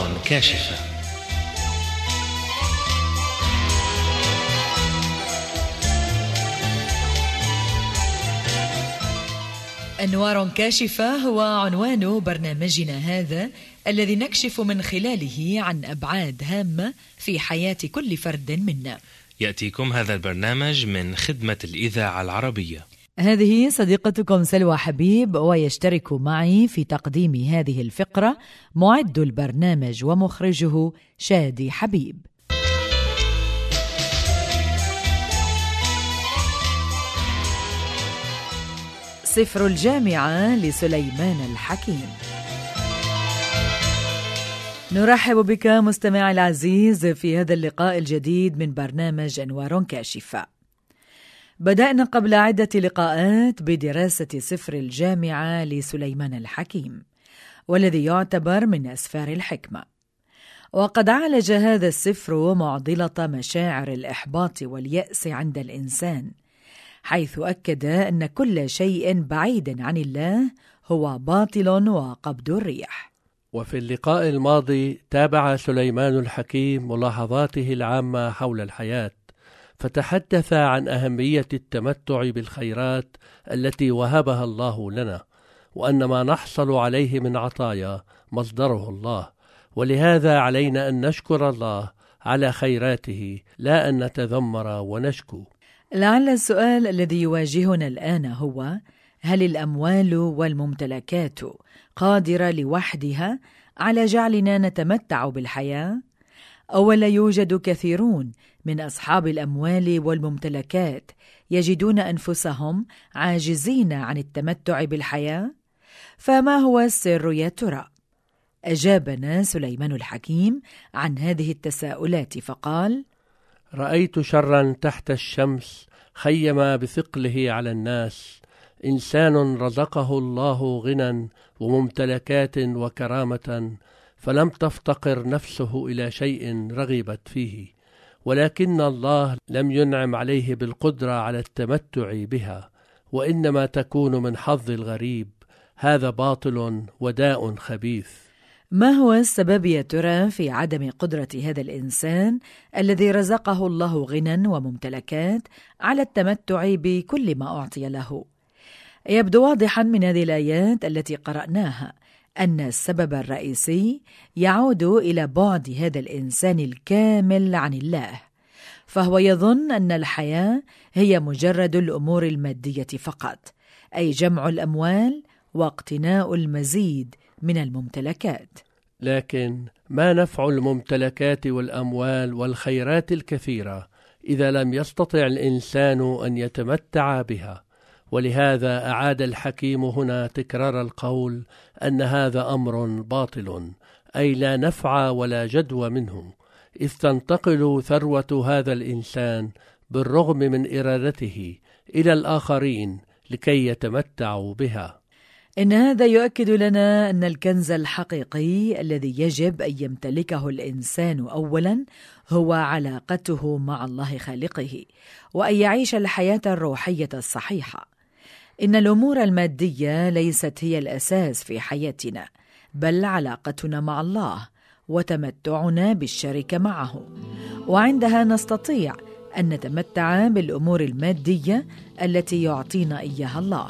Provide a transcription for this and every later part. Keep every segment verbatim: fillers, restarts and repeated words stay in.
كاشفة. أنوار كاشفة هو عنوان برنامجنا هذا، الذي نكشف من خلاله عن أبعاد هامة في حياة كل فرد منا. يأتيكم هذا البرنامج من خدمة الإذاعة العربية. هذه صديقتكم سلوى حبيب، ويشترك معي في تقديم هذه الفقرة معد البرنامج ومخرجه شادي حبيب. سفر الجامعة لسليمان الحكيم. نرحب بك مستمع العزيز في هذا اللقاء الجديد من برنامج أنوار كاشفة. بدأنا قبل عدة لقاءات بدراسة سفر الجامعة لسليمان الحكيم، والذي يعتبر من أسفار الحكمة. وقد عالج هذا السفر معضلة مشاعر الإحباط واليأس عند الإنسان، حيث أكد أن كل شيء بعيد عن الله هو باطل وقبض الريح. وفي اللقاء الماضي تابع سليمان الحكيم ملاحظاته العامة حول الحياة، فتحدث عن أهمية التمتع بالخيرات التي وهبها الله لنا، وأن ما نحصل عليه من عطايا مصدره الله، ولهذا علينا أن نشكر الله على خيراته لا أن نتذمر ونشكو. لعل السؤال الذي يواجهنا الآن هو: هل الأموال والممتلكات قادرة لوحدها على جعلنا نتمتع بالحياة؟ أو لا يوجد كثيرون من أصحاب الأموال والممتلكات يجدون أنفسهم عاجزين عن التمتع بالحياة؟ فما هو السر يا ترى؟ أجابنا سليمان الحكيم عن هذه التساؤلات فقال: رأيت شرا تحت الشمس خيم بثقله على الناس، إنسان رزقه الله غنى وممتلكات وكرامة، فلم تفتقر نفسه إلى شيء رغبت فيه، ولكن الله لم ينعم عليه بالقدرة على التمتع بها، وإنما تكون من حظ الغريب. هذا باطل وداء خبيث. ما هو السبب يا ترى في عدم قدرة هذا الإنسان الذي رزقه الله غنى وممتلكات على التمتع بكل ما أعطي له؟ يبدو واضحا من هذه الآيات التي قرأناها أن السبب الرئيسي يعود إلى بعد هذا الإنسان الكامل عن الله، فهو يظن أن الحياة هي مجرد الأمور المادية فقط، أي جمع الأموال واقتناء المزيد من الممتلكات. لكن ما نفع الممتلكات والأموال والخيرات الكثيرة إذا لم يستطع الإنسان أن يتمتع بها؟ ولهذا أعاد الحكيم هنا تكرار القول أن هذا أمر باطل، أي لا نفع ولا جدوى منه، إذ تنتقل ثروة هذا الإنسان بالرغم من إرادته إلى الآخرين لكي يتمتعوا بها. إن هذا يؤكد لنا أن الكنز الحقيقي الذي يجب أن يمتلكه الإنسان أولا هو علاقته مع الله خالقه، وأن يعيش الحياة الروحية الصحيحة. إن الأمور المادية ليست هي الأساس في حياتنا، بل علاقتنا مع الله وتمتعنا بالشركة معه، وعندها نستطيع أن نتمتع بالأمور المادية التي يعطينا إياها الله.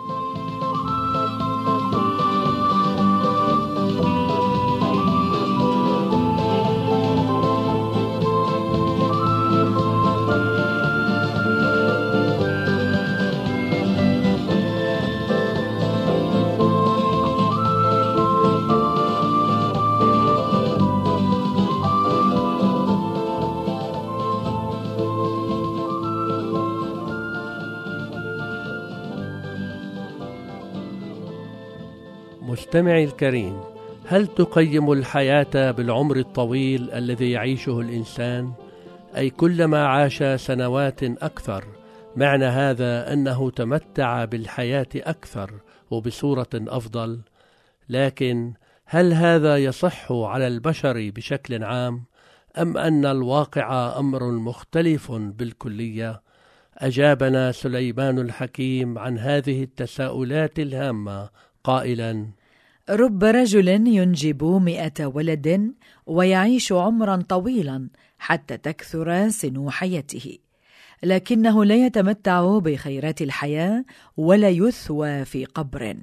مستمعي الكريم، هل تقيم الحياة بالعمر الطويل الذي يعيشه الإنسان؟ أي كلما عاش سنوات أكثر، معنى هذا أنه تمتع بالحياة أكثر وبصورة أفضل. لكن هل هذا يصح على البشر بشكل عام، أم أن الواقع أمر مختلف بالكلية؟ أجابنا سليمان الحكيم عن هذه التساؤلات الهامة قائلا: رب رجل ينجب مئة ولد ويعيش عمرا طويلا حتى تكثر سنو حياته، لكنه لا يتمتع بخيرات الحياة ولا يثوى في قبر.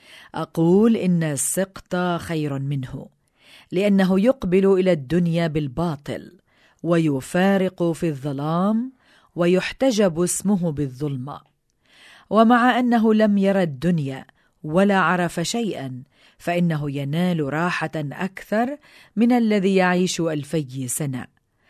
أقول إن السقط خير منه، لأنه يقبل إلى الدنيا بالباطل ويفارق في الظلام ويحتجب اسمه بالظلمة. ومع أنه لم يرى الدنيا ولا عرف شيئا، فإنه ينال راحة أكثر من الذي يعيش ألفي سنة،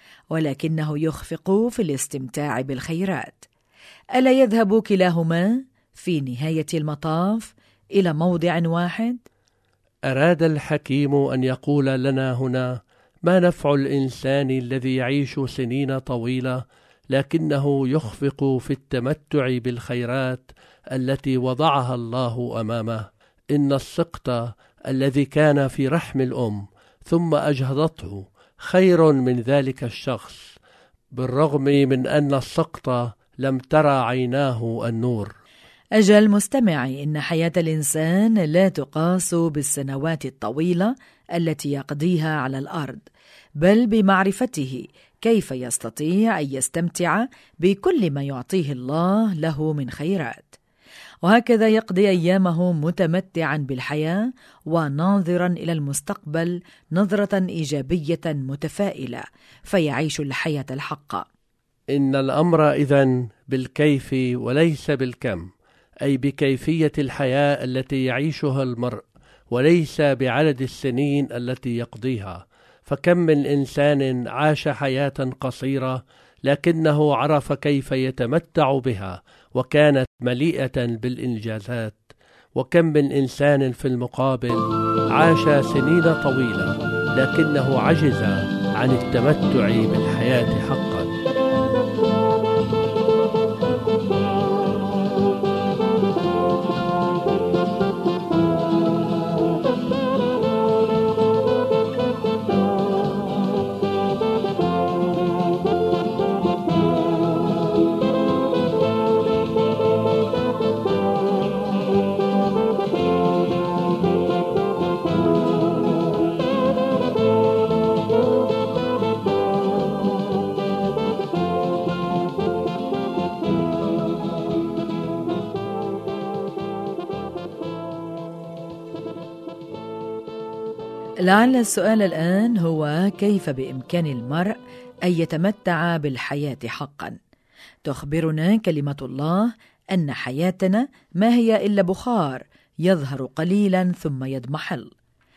ولكنه يخفق في الاستمتاع بالخيرات. ألا يذهب كلاهما في نهاية المطاف إلى موضع واحد؟ أراد الحكيم أن يقول لنا هنا ما نفع الإنسان الذي يعيش سنين طويلة لكنه يخفق في التمتع بالخيرات التي وضعها الله أمامه. إن السقط الذي كان في رحم الأم ثم أجهضته خير من ذلك الشخص، بالرغم من أن السقط لم ترى عيناه النور. أجل مستمعي، إن حياة الإنسان لا تقاس بالسنوات الطويلة التي يقضيها على الأرض، بل بمعرفته كيف يستطيع أن يستمتع بكل ما يعطيه الله له من خيرات. وهكذا يقضي أيامه متمتعا بالحياة وناظرا إلى المستقبل نظرة إيجابية متفائلة، فيعيش الحياة الحقة. إن الأمر إذن بالكيف وليس بالكم، أي بكيفية الحياة التي يعيشها المرء وليس بعدد السنين التي يقضيها. فكم من إنسان عاش حياة قصيرة لكنه عرف كيف يتمتع بها وكانت مليئة بالإنجازات، وكم من إنسان في المقابل عاش سنين طويلة لكنه عجز عن التمتع بالحياة حقا. لعل السؤال الآن هو كيف بإمكان المرء أن يتمتع بالحياة حقا؟ تخبرنا كلمة الله أن حياتنا ما هي إلا بخار يظهر قليلا ثم يضمحل.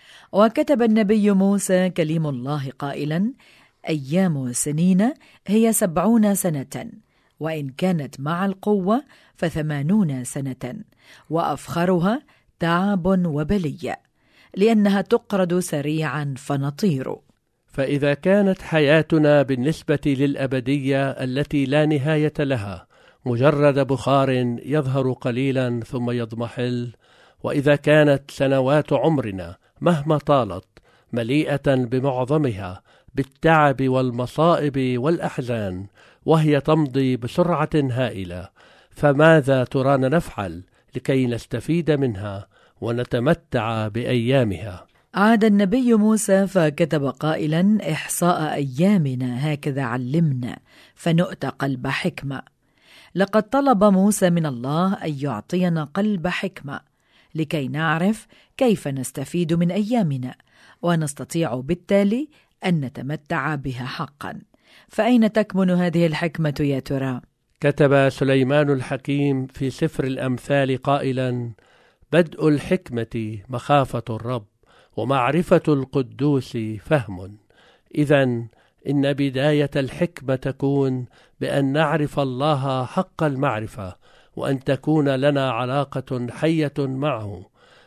وكتب النبي موسى كليم الله قائلا: أيام سنين هي سبعون سنة، وإن كانت مع القوة فثمانون سنة، وأفخرها تعب وبلية، لأنها تقرض سريعا فنطير. فإذا كانت حياتنا بالنسبة للأبدية التي لا نهاية لها مجرد بخار يظهر قليلا ثم يضمحل، وإذا كانت سنوات عمرنا مهما طالت مليئة بمعظمها بالتعب والمصائب والأحزان وهي تمضي بسرعة هائلة، فماذا ترانا نفعل لكي نستفيد منها ونتمتع بأيامها؟ عاد النبي موسى فكتب قائلا: إحصاء أيامنا هكذا علمنا فنؤتى قلب حكمة. لقد طلب موسى من الله أن يعطينا قلب حكمة لكي نعرف كيف نستفيد من أيامنا ونستطيع بالتالي أن نتمتع بها حقا. فأين تكمن هذه الحكمة يا ترى؟ كتب سليمان الحكيم في سفر الأمثال قائلا: بدء الحكمة مخافة الرب ومعرفة القدوس فهم. إذن إن بداية الحكمة تكون بأن نعرف الله حق المعرفة وأن تكون لنا علاقة حية معه.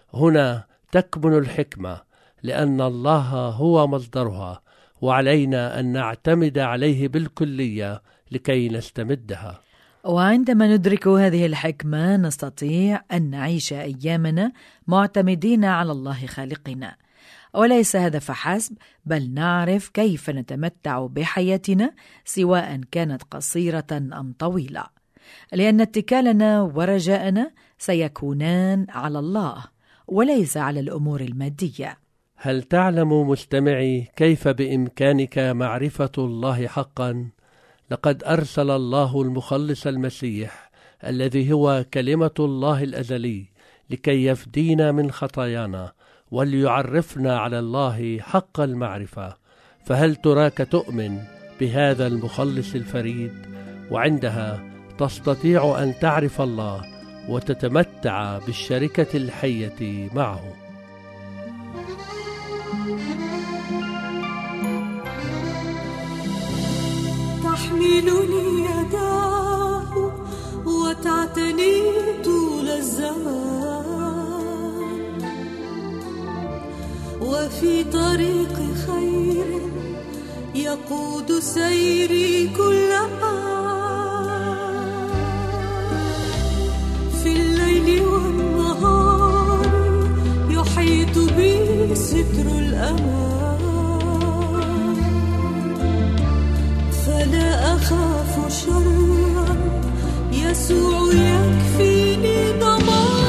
هنا تكمن الحكمة، لأن الله هو مصدرها، وعلينا أن نعتمد عليه بالكلية لكي نستمدها. وعندما ندرك هذه الحكمة نستطيع أن نعيش أيامنا معتمدين على الله خالقنا. وليس هذا فحسب، بل نعرف كيف نتمتع بحياتنا سواء كانت قصيرة أم طويلة، لأن اتكالنا ورجاءنا سيكونان على الله، وليس على الأمور المادية. هل تعلم مستمعي كيف بإمكانك معرفة الله حقا؟ لقد أرسل الله المخلص المسيح الذي هو كلمة الله الأزلي لكي يفدينا من خطايانا وليعرفنا على الله حق المعرفة. فهل تراك تؤمن بهذا المخلص الفريد؟ وعندها تستطيع أن تعرف الله وتتمتع بالشركة الحية معه. تحملني يداه وتعتني طول الزمان، وفي طريق خير يقود سيري كل آن. في الليل والنهار يحيط بي ستر الأمان، فلا أخاف شرا يسوع يكفيني ضمان.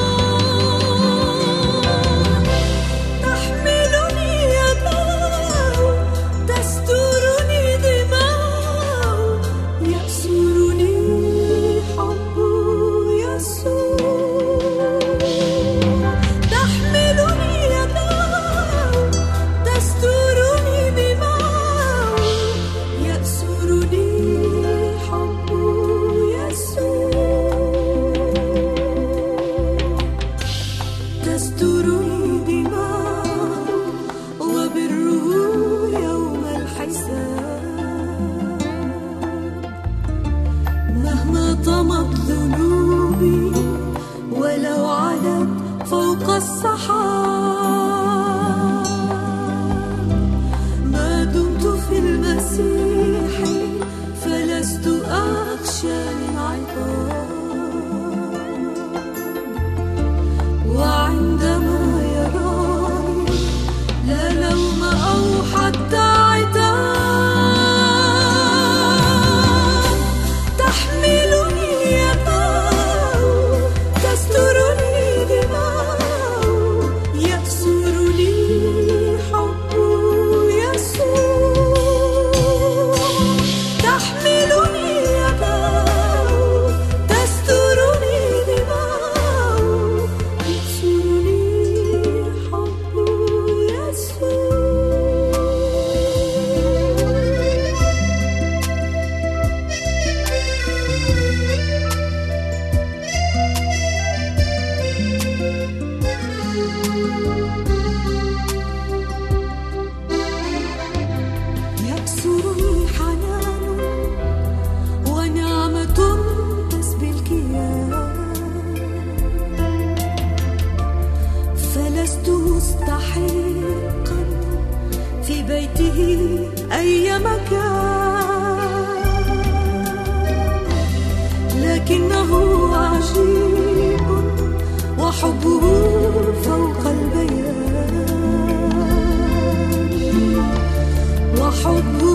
أي مكان، لكنه عجيب وحبه فوق البيان، وحبه